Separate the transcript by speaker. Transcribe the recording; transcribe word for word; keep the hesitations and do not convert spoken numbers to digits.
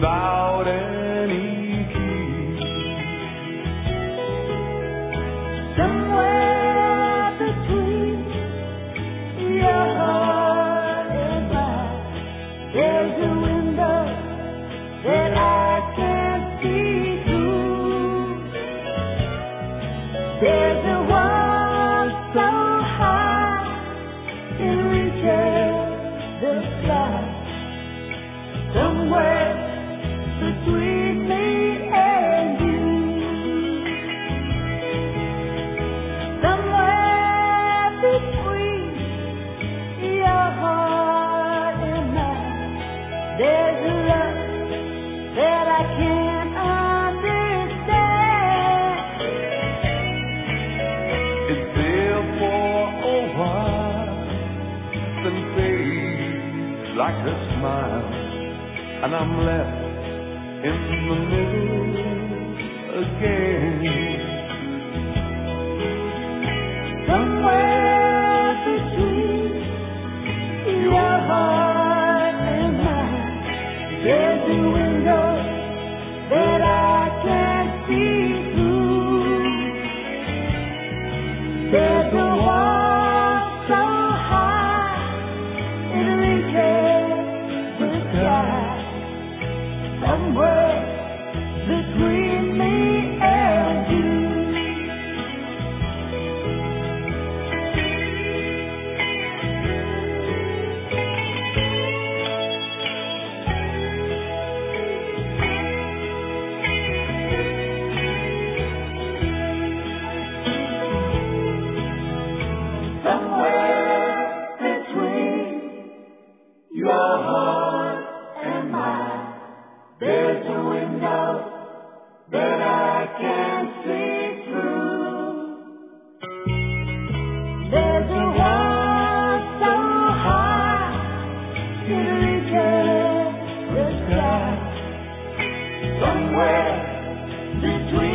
Speaker 1: without any key.
Speaker 2: Somewhere between your heart and mine, there's a window that I can't see through. There's a wall so high it reaches the sky. Somewhere between me and you. Somewhere between your heart and mine, there's a love that I can't understand.
Speaker 1: It's there for a while, then fades like a smile, and I'm left in the middle again.
Speaker 2: Somewhere between your heart and mine, there's a window that I can't see through. There's a wall so high it reaches the sky. Somewhere between me and you. Somewhere between your heart and mine, there's a window that I can't see through. There's a wall so high it reaches the sky. Somewhere between